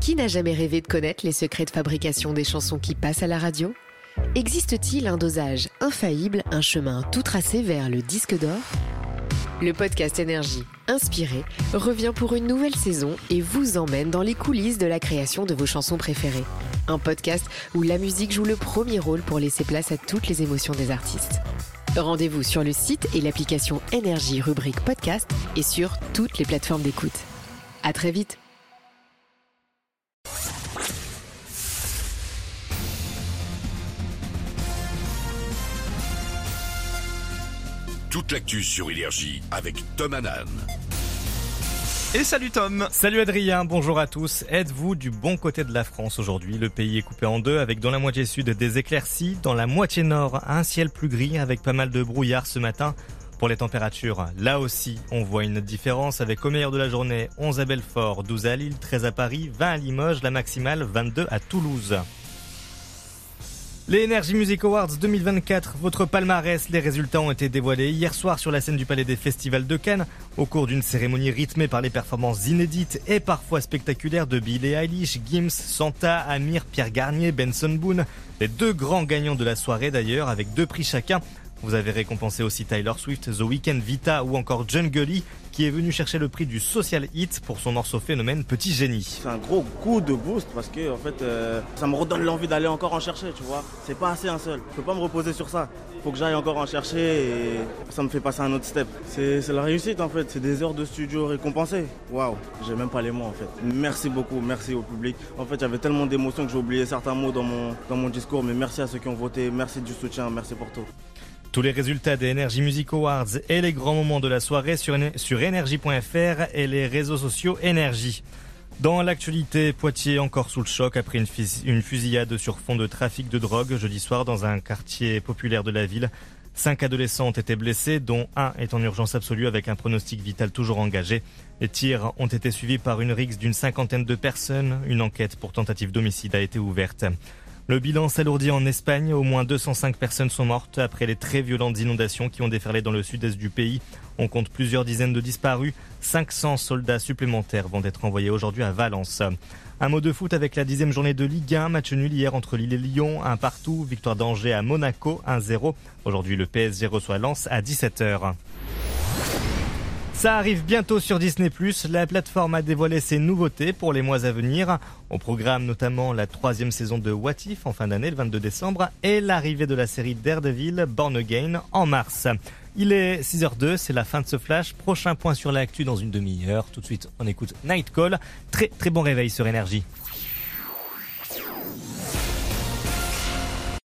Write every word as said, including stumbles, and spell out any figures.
Qui n'a jamais rêvé de connaître les secrets de fabrication des chansons qui passent à la radio ? Existe-t-il un dosage infaillible, un chemin tout tracé vers le disque d'or ? Le podcast Énergie, inspiré, revient pour une nouvelle saison et vous emmène dans les coulisses de la création de vos chansons préférées. Un podcast où la musique joue le premier rôle pour laisser place à toutes les émotions des artistes. Rendez-vous sur le site et l'application Énergie rubrique podcast et sur toutes les plateformes d'écoute. À très vite. Toute l'actu sur Énergie avec Tom Hanan. Et salut Tom. Salut Adrien, bonjour à tous. Êtes-vous du bon côté de la France aujourd'hui ? Le pays est coupé en deux avec dans la moitié sud des éclaircies, dans la moitié nord un ciel plus gris avec pas mal de brouillard ce matin. Pour les températures, là aussi, on voit une différence avec au meilleur de la journée onze à Belfort, douze à Lille, treize à Paris, vingt à Limoges, la maximale vingt-deux à Toulouse. Les Energy Music Awards deux mille vingt-quatre, votre palmarès, les résultats ont été dévoilés hier soir sur la scène du Palais des Festivals de Cannes, au cours d'une cérémonie rythmée par les performances inédites et parfois spectaculaires de Billie Eilish, Gims, Santa, Amir, Pierre Garnier, Benson Boone, les deux grands gagnants de la soirée d'ailleurs, avec deux prix chacun. Vous avez récompensé aussi Taylor Swift, The Weeknd, Vita ou encore John Gully, qui est venu chercher le prix du Social Hit pour son morceau phénomène Petit Génie. C'est un gros coup de boost parce que en fait, euh, ça me redonne l'envie d'aller encore en chercher, tu vois. C'est pas assez un seul. Je peux pas me reposer sur ça. Faut que j'aille encore en chercher et ça me fait passer un autre step. C'est, c'est la réussite en fait. C'est des heures de studio récompensées. Waouh, j'ai même pas les mots en fait. Merci beaucoup, merci au public. En fait, il y avait tellement d'émotions que j'ai oublié certains mots dans mon, dans mon discours. Mais merci à ceux qui ont voté, merci du soutien, merci pour tout. Tous les résultats des Energy Music Awards et les grands moments de la soirée sur, sur énergie point f r et les réseaux sociaux Énergie. Dans l'actualité, Poitiers encore sous le choc après une, fus- une fusillade sur fond de trafic de drogue jeudi soir dans un quartier populaire de la ville. Cinq adolescents ont été blessés, dont un est en urgence absolue avec un pronostic vital toujours engagé. Les tirs ont été suivis par une rixe d'une cinquantaine de personnes. Une enquête pour tentative d'homicide a été ouverte. Le bilan s'alourdit en Espagne. Au moins deux cent cinq personnes sont mortes après les très violentes inondations qui ont déferlé dans le sud-est du pays. On compte plusieurs dizaines de disparus. cinq cents soldats supplémentaires vont être envoyés aujourd'hui à Valence. Un mot de foot avec la dixième journée de Ligue un. Match nul hier entre Lille et Lyon. Un partout. Victoire d'Angers à Monaco. un zéro. Aujourd'hui, le P S G reçoit Lens à dix-sept heures. Ça arrive bientôt sur Disney plus. La plateforme a dévoilé ses nouveautés pour les mois à venir. Au programme notamment la troisième saison de What If en fin d'année, le vingt-deux décembre, et l'arrivée de la série Daredevil, Born Again, en mars. Il est six heures deux, c'est la fin de ce flash. Prochain point sur l'actu dans une demi-heure. Tout de suite, on écoute Night Call. Très très bon réveil sur Énergie.